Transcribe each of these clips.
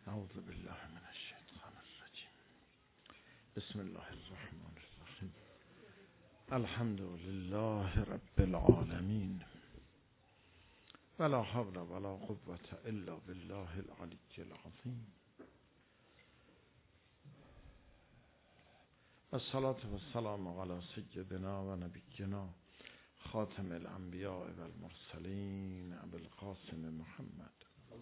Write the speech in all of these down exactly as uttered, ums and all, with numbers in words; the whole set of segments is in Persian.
اعوذ بالله من الشیطان الرجیم. بسم الله الرحمن الرحیم. الحمد لله رب العالمین ولا حول ولا قوة الا بالله العلی العظیم. والصلاة والسلام علی سیدنا و نبینا خاتم الانبیاء و المرسلین ابی القاسم محمد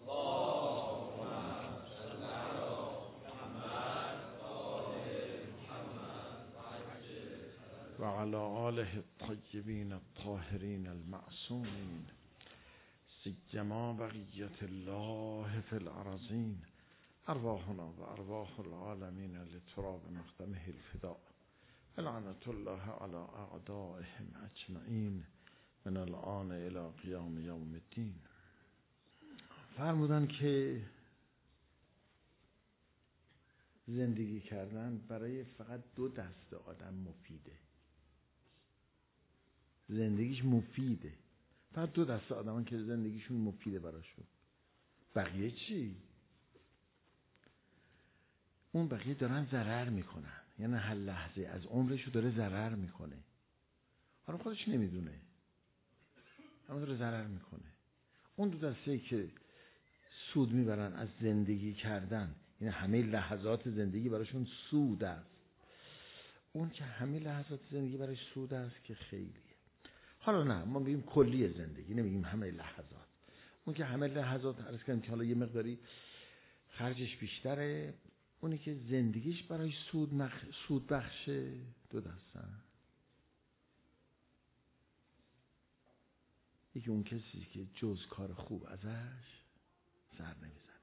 و علی آله الطیبین الطاهرین المعصومین سیما بقیة الله فی الارضین ارواحنا و ارواح العالمین لتراب مقدمه الفداء لعنت الله علی اعدائهم اجمعین من الآن الی قیام یوم الدین. فرمودن که زندگی کردن برای فقط دو دسته آدم مفیده. زندگیش مفیده، فقط دو دسته آدم که زندگیشون مفیده براشون. بقیه چی؟ اون بقیه دارن ضرر میکنن، یعنی هر لحظه از عمرشو داره ضرر میکنه، حالا خودش نمیدونه اما داره ضرر میکنه. اون دو دسته که سود میبرن از زندگی کردن، یعنی همه لحظات زندگی براشون سود است. اون که همه لحظات زندگی برای سود است که خیلیه. حالا نه، ما میگیم کلی زندگی، نمیگیم همه لحظات. اون که همه لحظات عرض کنیم که حالا یه مقداری خرجش بیشتره، اونی که زندگیش برای سود مخ... سود بخشه. دو دستن. یکی اون کسی که جز کار خوب ازش سر نمیزنه،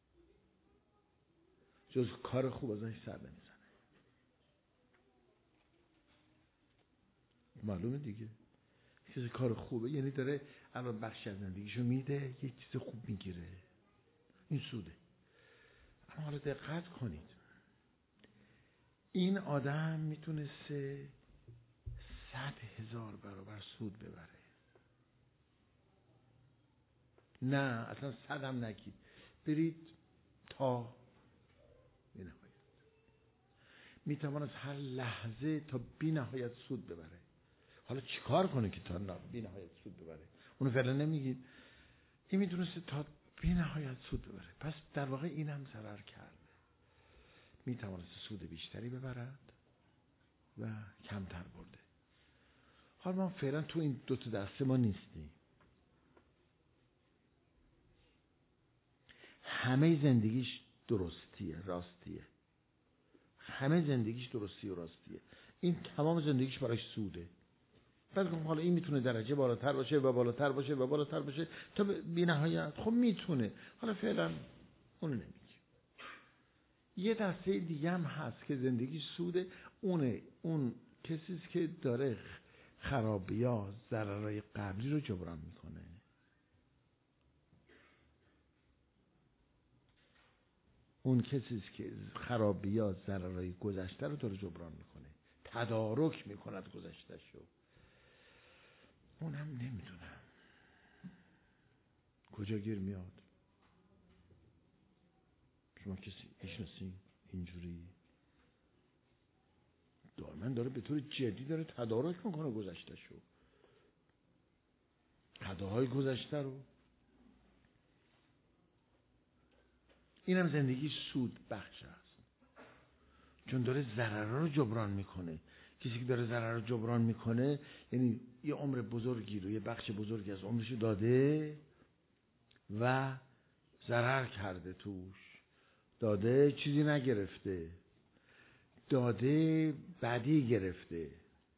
جز کار خوب ازش سر نمیزنه. معلومه دیگه، کسی کار خوبه یعنی داره الان بخش از زندگیشو میده، یه چیز خوب میگیره، این سوده. اما حالا دقت کنید، این آدم میتونسته صد هزار برابر سود ببره. نه اصلا صد هم نگید، برید تا بی نهایت. میتواند هر لحظه تا بی نهایت سود ببره. حالا چیکار کنه که تا بی نهایت سود ببره؟ اونو فعلا نمیگید. این میتونسته تا بی نهایت سود ببره، پس در واقع این هم ضرر کرده. میتوانست سود بیشتری ببرد و کمتر برده. حالا ما فعلا تو این دو تا دسته ما نیستیم. همه زندگیش درستیه، راستیه. همه زندگیش درستی و راستیه. این تمام زندگیش براش سوده. بعد حالا این میتونه درجه بالاتر باشه و بالاتر باشه و بالاتر باشه تا بی نهایت. خب میتونه. حالا فعلا اونو نمیگه. یه دسته دیگه هم هست که زندگیش سوده. اونه اون کسیست که داره خرابی‌ها، ضررهای قبلی رو جبران میکنه. اون کسیست که خرابی‌ها، ضررهای گذشته رو داره جبران میکنه، تدارک میکند گذشته‌شو. اونم نمیدونم کجا گیر میاد. شما کسی میشناسین اینجوری دائما داره به طور جدی داره تدارک میکنه گذشته‌شو، خطاهای گذشته رو. اینم زندگی سود بخش است، چون داره ضرر رو جبران میکنه. کسی که داره ضرر رو جبران میکنه یعنی یه عمر بزرگی رو، یه بخش بزرگی از عمرش داده و ضرر کرده، توش داده چیزی نگرفته، داده بدی گرفته.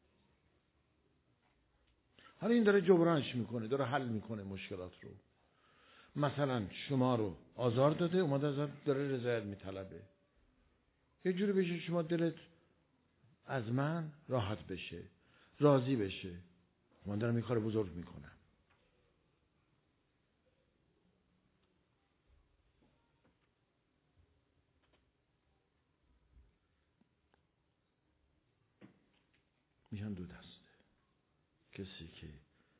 حالا این داره جبرانش میکنه، داره حل میکنه مشکلات رو. مثلا شما رو آزار داده، اومده ازت داره رضایت میطلبه. یه جوری بشه شما دلت از من راحت بشه، راضی بشه. من دارم این کار بزرگ میکنم. میشن دو دسته. کسی که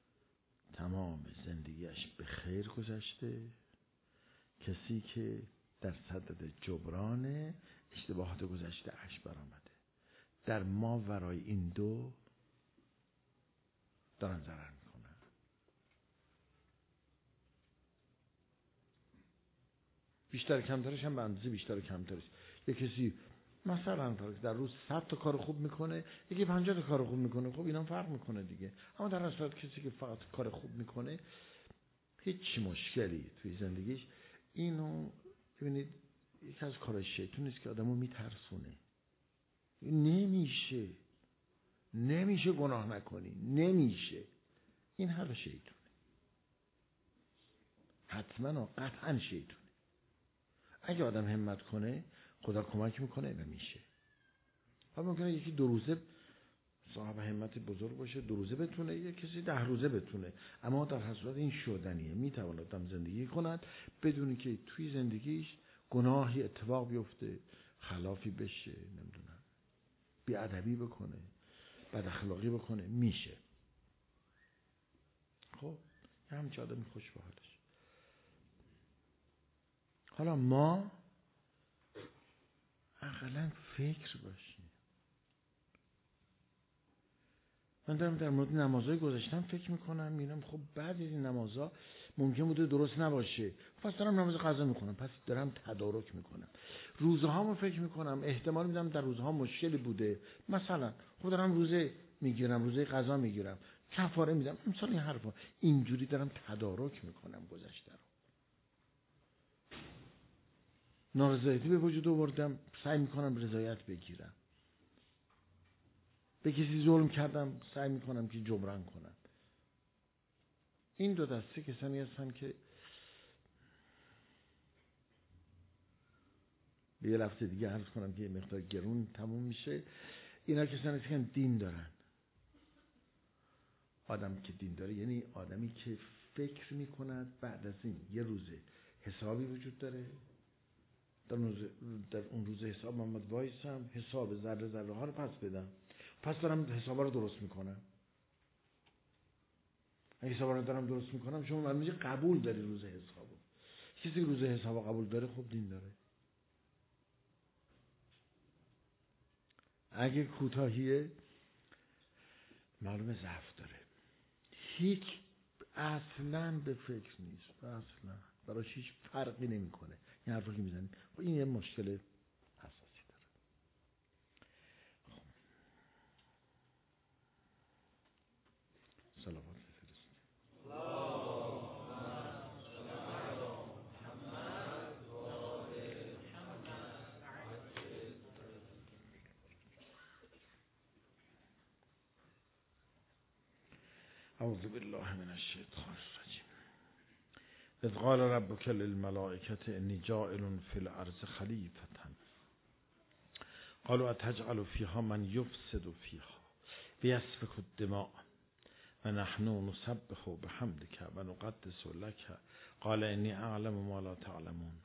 تمام زندگیش به خیر گذشته، کسی که در صدد جبران اشتباهات گذشته اش برآمده. در ما ورای این دو دارن ضرر میکنن. بیشتر کمترش هم به اندازه بیشتر کمترش. یه کسی مثلا در روز صد تا کار خوب میکنه، یکی پنجاه تا کار خوب میکنه، خب اینا فرق میکنه دیگه. اما در اصل کسی که فقط کار خوب میکنه هیچ مشکلی توی زندگیش، اینو ببینید یکی از کارهای شیطون است که آدمو میترسونه. نمیشه نمیشه گناه نکنی، نمیشه. این حرف شیطونه، حتما و قطعا شیطونه. اگه آدم همت کنه خدا کمک میکنه و میشه. حالا ممکنه یکی دو روزه صاحب همت بزرگ باشه، دو روزه بتونه، یک کسی ده روزه بتونه، اما در هر صورت این شدنیه. میتواند آدم زندگی کند بدون که توی زندگیش گناهی اتفاق بیفته، خلافی بشه، نمیدونم بیادبی بکنه، بد اخلاقی بکنه، میشه. خب یه همچه آدمی خوش به حالش. حالا ما اقلا فکر باشیم. من دارم در مورد نمازهای گذاشتم فکر میکنم، میبینم خب بعضی از این نمازها ممکن بوده درست نباشه، پس دارم نماز قضا میکنم، پس دارم تدارک میکنم. روزهامو فکر میکنم، احتمال میدم در روزها مشکلی بوده، مثلا خب دارم روزه میگیرم، روزه قضا میگیرم، کفاره میدم، مثلا این حرفا. اینجوری دارم تدارک میکنم گذشته رو. نارضایتی به وجود آوردم، سعی میکنم رضایت بگیرم. به کسی ظلم کردم، سعی میکنم که جبران کنم. این دو دسته کسانی هستن که به یه لفظ دیگه عرض کنم که یه مقدار گرون تموم میشه. اینا کسانی هستن که دین دارن. آدم که دین داره یعنی آدمی که فکر میکند بعد از این یه روزه حسابی وجود داره، در اون روز, در اون روز حساب محمد وایسم، حساب ذره ذره ها رو پس بدم، پس دارم حسابا رو درست میکنم. اگه حسابا رو دارم درست میکنم، شما معلومه قبول داری روز حسابو. کسی که روز حسابو قبول داره خب دین داره. اگه کوتاهیه معلومه ضعف داره. هیچ اصلا به فکر نیست، اصلا براش هیچ فرقی نمیکنه. این حرفا که میزنی این یه مشکل اساسی داره. خب صلوات بفرستید. اعوذ بالله من الشیطان الرجیم. اذ قال ربک للملائکة انی جاعل فی الارض خلیفة قالوا اتجعل فیها من یفسد فیها ویسفک الدماء و نحن نسبح بحمدک و نقدس لک قال انی اعلم ما لا تعلمون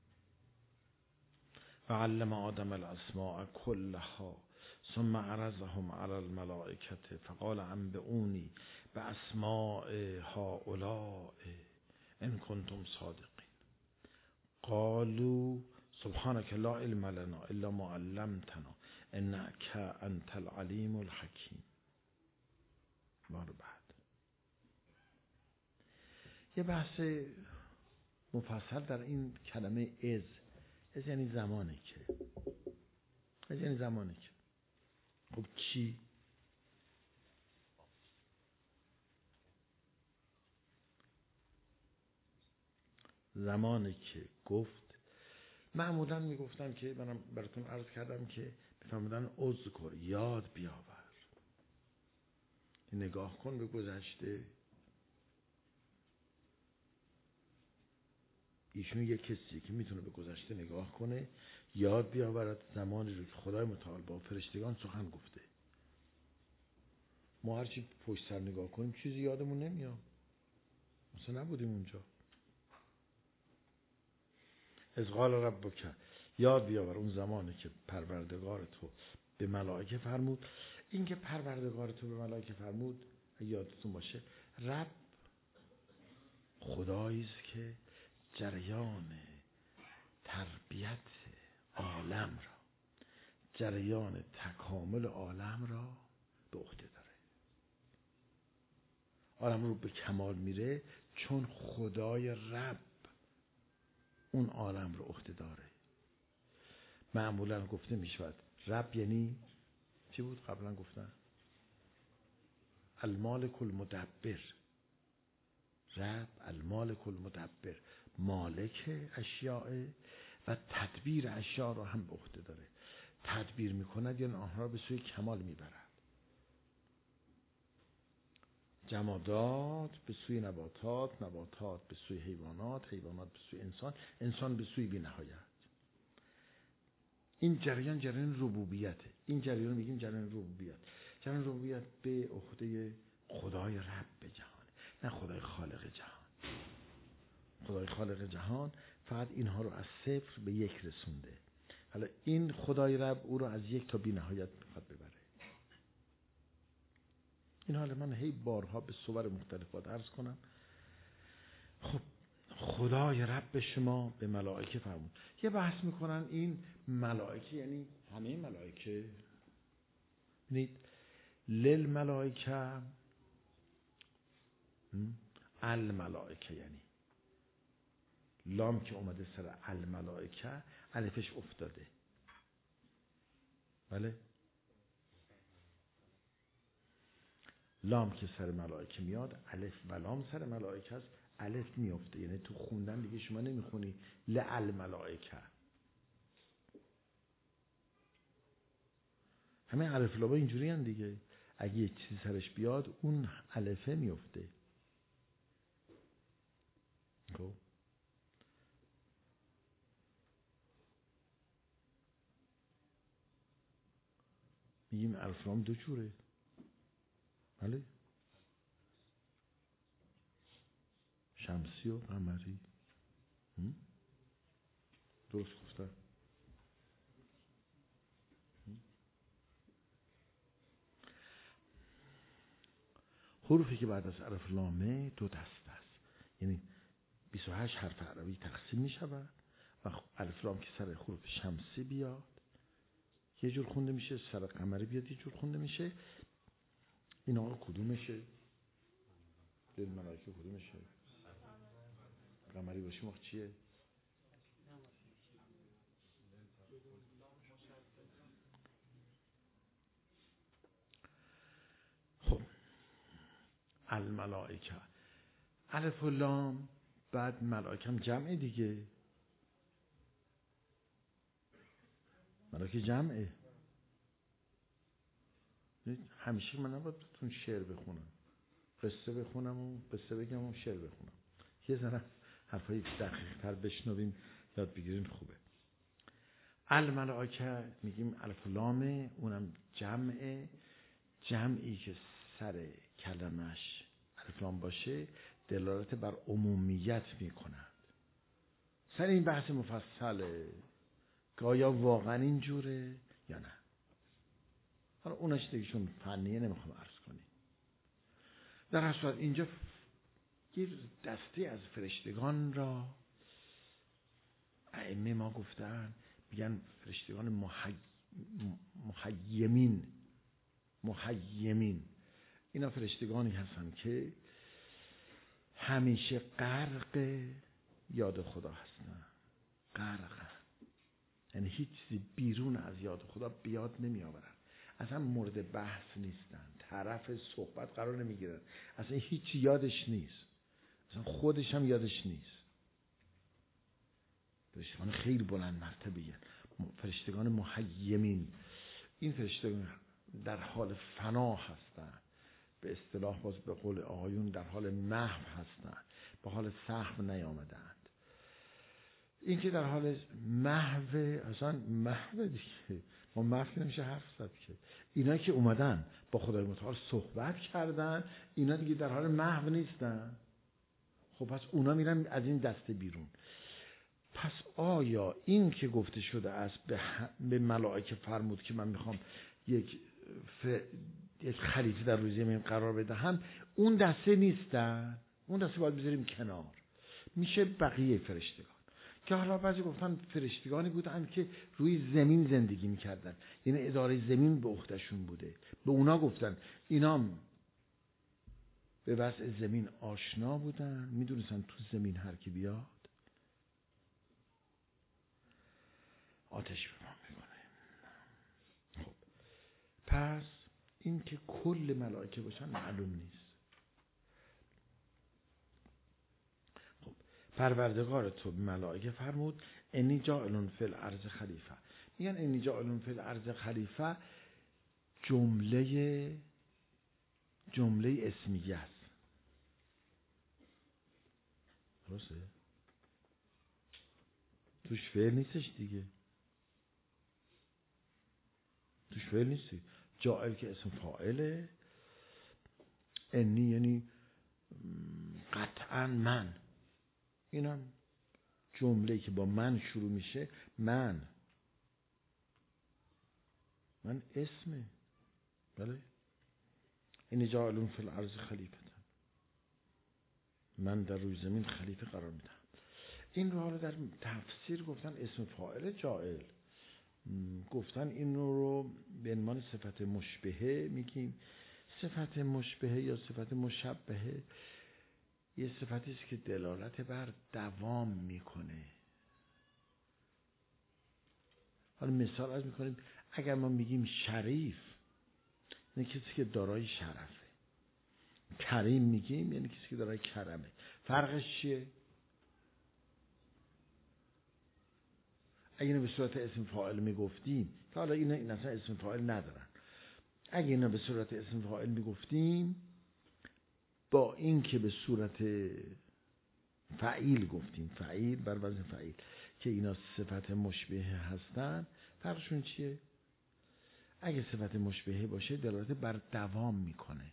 و علم آدم الاسماء كلها ثم عرضهم على الملائکة فقال انبئونی باسماء هؤلاء ان کنتم صادقین قالوا سبحانك لا علم لنا الا ما علمتنا انك انت العلیم الحکیم. بار بعد یه بحث مفصل در این کلمه از. از یعنی زمانه که از یعنی زمانه که خب چی؟ زمانی که گفت معمولا میگفتن که منم براتون عرض کردم که میفهمدن اذکر، یاد بیاور، نگاه کن به گذشته. ایشون یک کسی که میتونه به گذشته نگاه کنه، یاد بیاورد زمانی رو که خدای متعال با فرشتگان سخن گفته. ما هرچی پشت سر نگاه کنیم چیزی یادمون نمیاد، مثلا نبودیم اونجا. از قال ربک، یاد بیاور اون زمانی که پروردگار تو به ملائکه فرمود. این که پروردگار تو به ملائکه فرمود یادتون باشه، رب خدایی است که جریان ربوبیت عالم را، جریان تکامل عالم را به عهده داره. عالم رو به کمال میره چون خدای رب اون عالم رو عهده داره. معمولا گفته میشود رب یعنی چی بود قبلا گفتن؟ المالک المدبر. رب المالک المدبر، مالک اشیاء و تدبیر اشیاء را هم به عهده داره. تدبیر میکند یعنی آنها را به سوی کمال میبرد. جمادات به سوی نباتات، نباتات به سوی حیوانات، حیوانات به سوی انسان، انسان به سوی بی نهایت. این جریان جریان ربوبیته. این جریان میگیم جریان ربوبیت. جریان ربوبیت به عهده خدای رب جهان، نه خدای خالق جهان. خدای خالق جهان فقط اینها رو از صفر به یک رسونده. حالا این خدای رب او رو از یک تا بی نهایت میخواد ببره. این حالا من هی بارها به صور مختلفات عرض کنم. خب خدای رب شما به ملائکه فرمود. یه بحث میکنن این ملائکه یعنی همه ملائکه. ببینید للملائکه الملائکه یعنی لام که اومده سر الملائکه الفش افتاده. بله لام که سر ملائکه میاد الف و لام سر ملائکه است، الف میفته. یعنی تو خوندن دیگه شما نمیخونی للملائکه. همه الف لام اینجوری هن دیگه. اگه یه چیزی سرش بیاد اون الفه میفته. خب میگیم الف لام دو جوره. بله شمسی و قمری. درست گفتم. حروفی که بعد از الف لامه دو دسته است. یعنی بیست و هشت حرف عربی تقسیم می شود و الف لام که سر حروف شمسی بیاد یه جور خونده میشه، سر قمری بیاد یه جور خونده میشه. این آقا کدومشه؟ دل ملائکه کدومشه؟ قمری باشه موقع چیه؟ خب الملائکه الف و لام بعد ملائکه هم جمعه دیگه. ملائکه جمعه. همیشه من نباید بهتون شعر بخونم، قصه بخونم و قصه بگم و شعر بخونم. یه ذره حرفای دقیق تر بشنویم یاد بگیرین خوبه. الملائکه میگیم الف و لامه، اونم جمعه. جمعی که سر کلمش الف لام باشه دلالت بر عمومیت میکند. سر این بحث مفصله که آیا واقعا اینجوره یا نه. حالا اونش دیگه چون فنیه نمیخوام عرض کنیم. در هر صورت اینجا یه دسته از فرشتگان را ائمه ما گفتن، میگن فرشتگان محی... محیمین. محیمین اینا فرشتگانی هستن که همیشه غرق یاد خدا هستن. غرق یعنی هیچ چیزی بیرون از یاد خدا بیاد نمی آورن. اصلا مورد بحث نیستن، طرف صحبت قرار نمی گیرن، اصلا هیچ یادش نیست، اصلا خودش هم یادش نیست. فرشتگان خیلی بلند مرتبه، فرشتگان محیمین. این فرشتگان در حال فنا هستن، به اصطلاح باز به قول آقایون در حال محو هستن، به حال سهو نیامدند. این که در حال محو، اصلا محو دیگه، ما محو نمیشه حرف زد که. اینا که اومدن با خدای متعال صحبت کردن اینا دیگه در حال محو نیستن. خب پس اونا میرن از این دسته بیرون. پس آیا این که گفته شده است به, به ملائکه فرمود که من میخوام یک ف... یک خلیفه در روی زمین قرار بدهم، اون دسته نیستن؟ اون دسته باید بذاریم کنار. میشه بقیه فرشتگان که حالا بعضی گفتن فرشتگانی بودن که روی زمین زندگی میکردن، یعنی اداره زمین به عهدهشون بوده. به اونا گفتن اینا به وضع زمین آشنا بودن، میدونستن تو زمین هر کی بیاد آتش به ما میکنه. خب پس این که کل ملائکه باشن معلوم نیست. خب پروردگار تو ملائکه فرمود انی جاعلون فی الارض خلیفه. میگن انی جاعلون فی الارض خلیفه جمله جمله اسمیه است. درسته؟ توش فعل نیستش دیگه، توش فعل نیستی. جاعل که اسم فاعله، انی یعنی قطعا من، اینم جمله که با من شروع میشه. من من اسمه. بله انی جاعلون فی الارض خلیفه، من در روی زمین خلیفه قرار میدم. این رو حالا در تفسیر گفتن اسم فاعل جاعل، گفتن این رو به عنوان صفت مشبهه میگیم. صفت مشبهه یا صفت مشبهه یه صفتی است که دلالت بر دوام میکنه. حالا مثال از میکنیم، اگر ما میگیم شریف یعنی کسی که دارای شرفه، کریم میگیم یعنی کسی که دارای کرمه. فرقش چیه؟ اگه اینو به صورت اسم فاعل میگفتیم که حالا اینا این اصلا اسم فاعل ندارن، اگه اینو به صورت اسم فاعل میگفتیم با این که به صورت فعیل گفتیم، فعیل بر وزن فعیل، که اینا صفت مشبهه هستن، فرقشون چیه؟ اگه صفت مشبهه باشه دلالت بر دوام میکنه.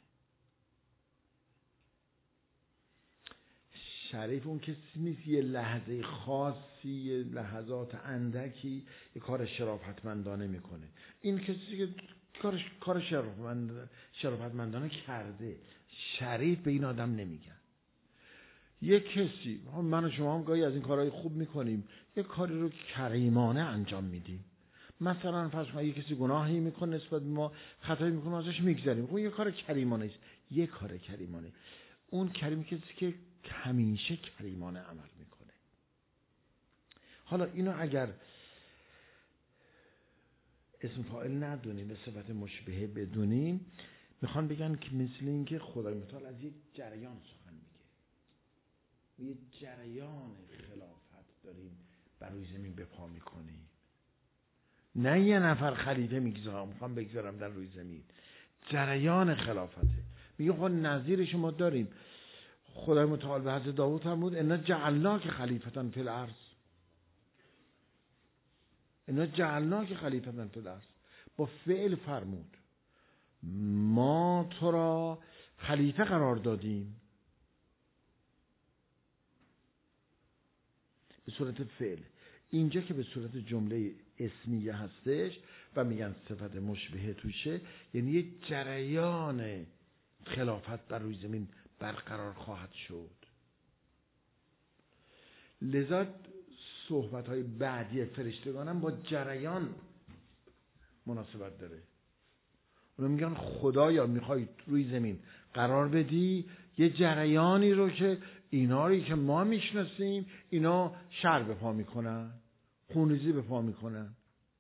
شریف اون کسی نیست یه لحظه خاصی، یه لحظات اندکی یه کار شرافتمندانه میکنه. این کسی که کارش کار شرافتمند شرافتمندانه کرده. شریف به این آدم نمیگن. یه کسی، من و شما هم گاهی از این کارهای خوب میکنیم، یه کاری رو کریمانه انجام میدیم. مثلا فرض کن یه کسی گناهی میکنه نسبت به ما، خطایی میکنه ازش میگذریم، اون یه کار کریمانه است. یه کار کریمانه، اون کریم کسی که همیشه کریمانه عمل میکنه. حالا اینو اگر اسم فاعل ندونیم، به صفت مشبهه بدونیم، میخوان بگن که مثل این که خدای متعال از یک جریان سخن میگه، یه جریان خلافت داریم بر روی زمین به پا میکنیم. نه یه نفر خلیفه میگذارم میخوام بگذارم در روی زمین، جریان خلافته. میگه خب نظیر شما داریم، خدای متعال به حضرت داوود فرمود انا جعلناک خلیفة فی الارض، انا جعلناک خلیفة فی الارض، با فعل فرمود ما تو را خلیفه قرار دادیم، به صورت فعل. اینجا که به صورت جمله اسمیه هستش و میگن صفت مشبهه توشه، یعنی یه جریان خلافت بر روی زمین برقرار خواهد شد. لذا صحبت‌های بعدی فرشتگان هم با جریان مناسبت داره. اونا میگن خدایا میخوای روی زمین قرار بدی یه جریانی رو که اینا رو که ما میشناسیم اینا شر به پا میکنن، خونریزی به پا میکنن.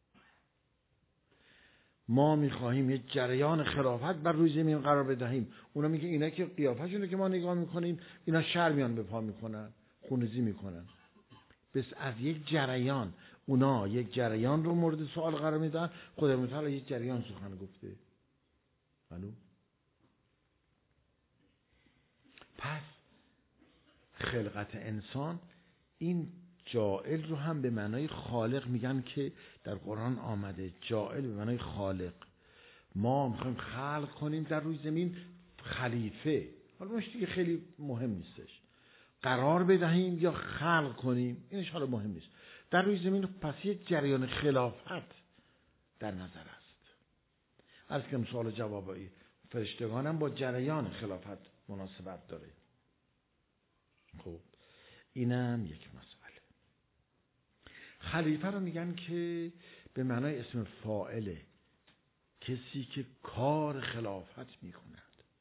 ما میخواهیم یه جریان خلافت بر روی زمین قرار بدهیم. اونا میگه اینا که قیافشونه که ما نگاه میکنیم اینا شر میان به پا میکنن، خونریزی میکنن. بس از یک جریان، اونا یک جریان رو مورد سوال قرار میدن، خدای متعال یک جریان سخن گفته. الو؟ پس خلقت انسان، این جاعل رو هم به معنای خالق میگن که در قرآن آمده، جاعل به معنای خالق. ما میخوایم خلق کنیم در روی زمین خلیفه، حالا مش دیگه خیلی مهم نیستش قرار بدهیم یا خلق کنیم، اینش حالا مهم نیست. در روی زمین پس یک جریان خلافت در نظر است. عرض کنم سوال جوابایی فرشتگان هم با جریان خلافت مناسبت داره. خب اینم یک مسئله. خلیفه رو میگن که به معنای اسم فاعله، کسی که کار خلافت میکند،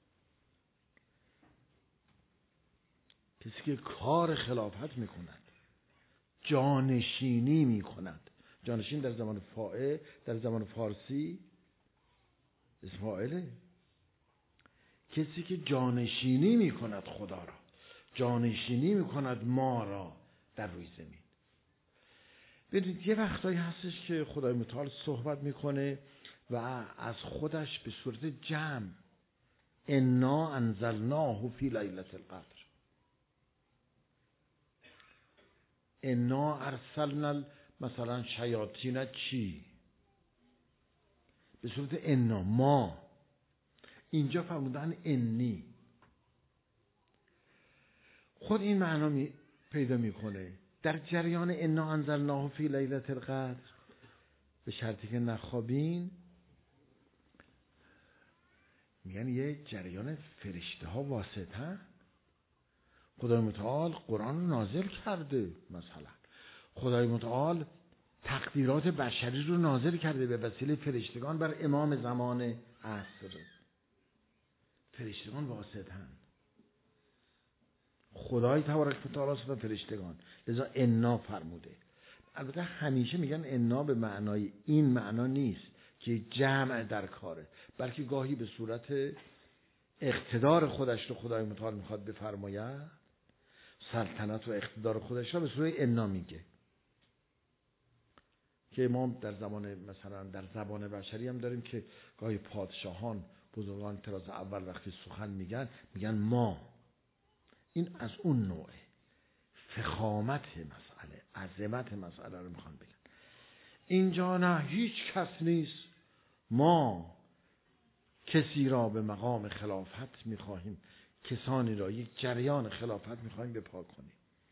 کسی که کار خلافت میکند، جانشینی میکند. جانشین در زمان فاعل، در زمان فارسی اسم فاعله، کسی که جانشینی میکند خدا را، جانشینی میکند ما را در روی زمین. ببینید یه وقتایی هستش که خدای متعال صحبت میکنه و از خودش به صورت جمع، انا انزلناه فی لیلة القدر، انا ارسلنا مثلا شیاطین چی، به صورت انا، ما. اینجا فرمودن انی، خود این معنا می پیدا میکنه در جریان انا انزلناه فی لیلة القدر، به شرطی که نخوابین. میگن یه جریان فرشته ها واسطه، خدای متعال قرآن رو نازل کرده، مثلا خدای متعال تقدیرات بشری رو نازل کرده به وسیله فرشتگان بر امام زمان عصر. فرشتگان واسطن، خدای تبارک و تعالی و فرشتگان، لذا انا فرموده. البته همیشه میگن انا به معنای این معنا نیست که جمع در کاره، بلکه گاهی به صورت اقتدار خودش رو خدای متعال میخواد بفرماید، سلطنت و اقتدار خودش رو به صورت انا میگه، که ما در زمان مثلا در زبان بشری هم داریم که گاهی پادشاهان، بزرگان طراز اول وقتی سخن میگن میگن ما. این از اون نوعه فخامت مسئله، عظمت مسئله رو میخوان بگن. اینجا نه، هیچ کس نیست، ما کسی را به مقام خلافت میخواهیم، کسانی را یک جریان خلافت میخواهیم بپا کنیم.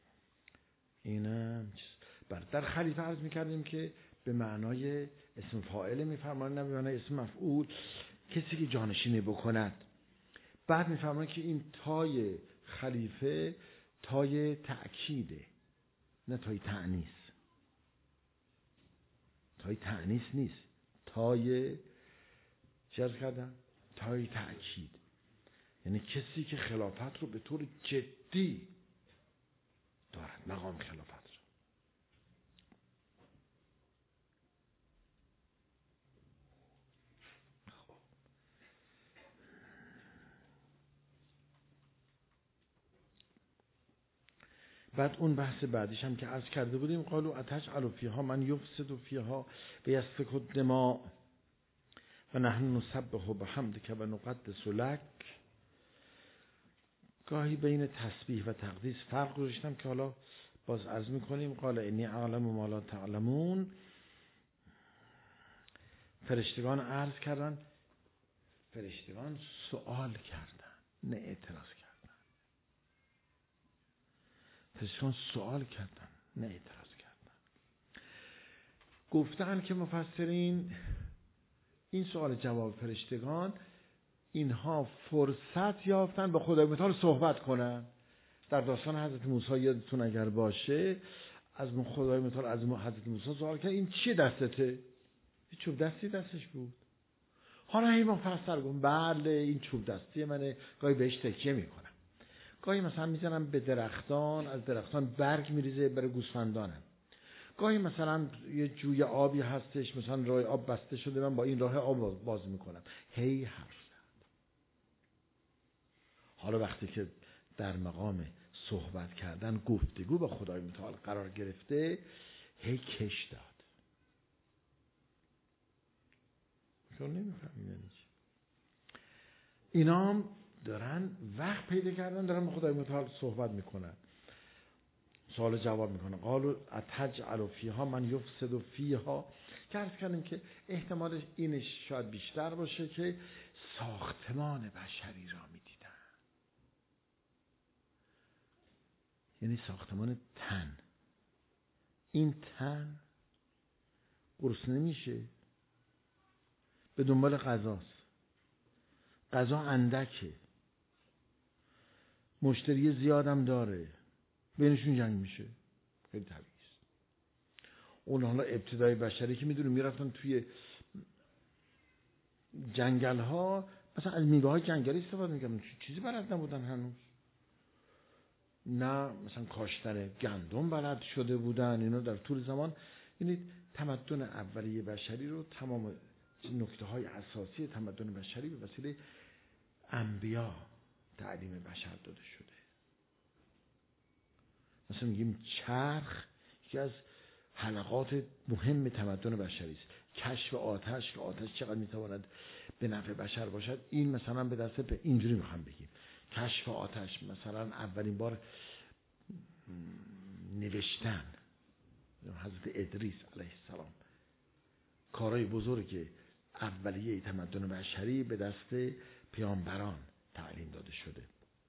اینم بر در خلیفه عرض میکردیم که به معنای اسم فاعل میفرمایند، نه به معنای اسم مفعول، کسی که جانشینی بکند. بعد میفرمایند که این تای خلیفه تای تأکیده، نه تای تأنیث. تای تأنیث نیست، تای چه عرض کردم؟ تای تأکید، یعنی کسی که خلافت رو به طور جدی دارد، مقام خلافت رو. بعد اون بحث بعدیش هم که عرض کرده بودیم، قالوا اتجعل فیها من یفسد فیها و یسفک الدماء و نحن نسبح بحمدک و نقدس لک. گاهی بین تسبیح و تقدیس فرق گذاشتم که حالا باز عرض میکنیم. قال انی اعلم ما لا تعلمون. فرشتگان عرض کردن، فرشتگان سوال کردن، نه اعتراض کردن. فرشتگان سوال کردن، نه اعتراض کردن. گفتن که مفسرین این سوال جواب فرشتگان، اینها فرصت یافتن با خدای متعال صحبت کنن. در داستان حضرت موسی یادتون اگر باشه، از خدای متعال از حضرت موسی سوال کرد این چی دستته؟ چوب دستی دستش بود. حالا این مفسر گفت بله این چوب دستی منه، گاهی بهش تکیه میکنم، گاهی مثلا میزنم به درختان، از درختان برگ میریزه برای گوسفندانم، گاهی مثلا یه جوی آبی هستش، مثلا راه آب بسته شده، من با این راه آب باز میکنم. هی حرف زد. حالا وقتی که در مقام صحبت کردن، گفتگو با خدای متعال قرار گرفته، هی کش داد. چون نمیفهمیم یعنی چی. اینا هم دارن وقت پیدا کردن، دارن با خدای متعال صحبت میکنن، سوال جواب میکنن. قالوا اتجعل فیها من یفسد فیها، که عرض کردیم که احتمالش اینش شاید بیشتر باشه که ساختمان بشری را میدیدن، یعنی ساختمان تن. این تن گرسنه میشه، به دنبال غذاست، غذا اندکه، مشتری زیادم داره، بینشون جنگ میشه، خیلی طبیعی است. اون حالا ابتدای بشری که میدونیم میرفتن توی جنگل ها مثلا از میوه های جنگلی استفاده میکردن، چیزی بلد نبودن هنوز، نه مثلا کاشتن گندم بلد شده بودن اینا در طول زمان. یعنی تمدن اولیه بشری رو تمام نکته های اساسی تمدن بشری به وسیله انبیا تعلیم بشر داده شده. مثلا میگیم چرخ یکی از حلقات مهم تمدن بشری است. کشف آتش که آتش چقدر میتواند به نفع بشر باشد، این مثلا به دست به اینجوری میخوام بگیم کشف آتش، مثلا اولین بار نوشتن حضرت ادریس علیه السلام، کارهای بزرگ اولیه تمدن بشری به دست پیامبران تعلیم داده شده.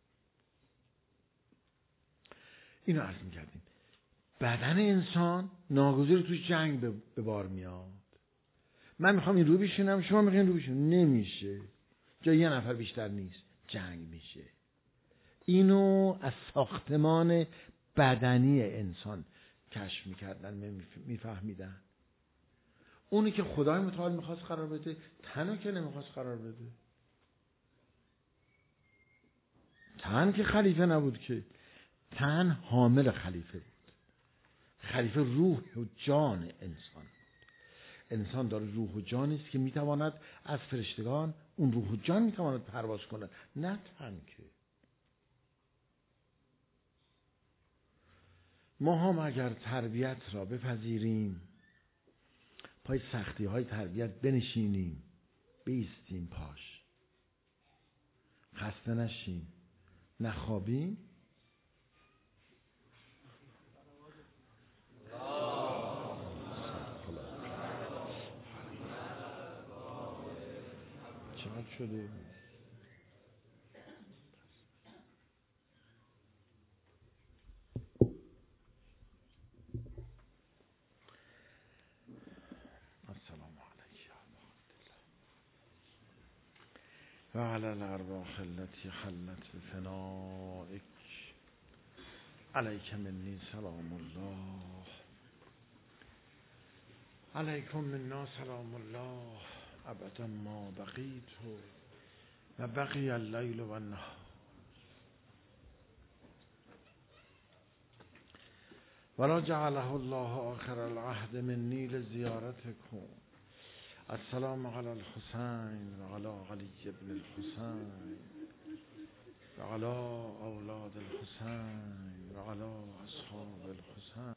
اینو عرض می‌کردیم. بدن انسان ناگزیر توی جنگ به بار میاد. من میخوام این رو بشینم، شما میخواین رو بشینم، نمیشه. جای یه نفر بیشتر نیست، جنگ میشه. اینو از ساختمان بدنی انسان کشف میکردن، میفهمیدن. اونی که خدای متعال میخواست قرار بده، تنو که نمیخواست قرار بده. تن که خلیفه نبود که، تن حامل خلیفه بود. خلیفه روح و جان انسان. انسان داره روح و جانی است که میتواند از فرشتگان اون روح و جان میتواند پرواز کند، نه تن که. ما هم اگر تربیت را بپذیریم، پای سختی های تربیت بنشینیم، بیستیم پاش، خسته نشیم، نخوابیم، چقدر شده؟ السلام علیکم و علی الارواح التي حلت بفنائک علیک منی سلام الله علیکم منا سلام الله ابدا ما بقیت و بقی اللیل و النهار ولا جعله الله آخر العهد منی لزیارتکم. السلام علی الحسین و علی علی ابن الحسین و علی اولاد الحسین و علی اصحاب الحسین.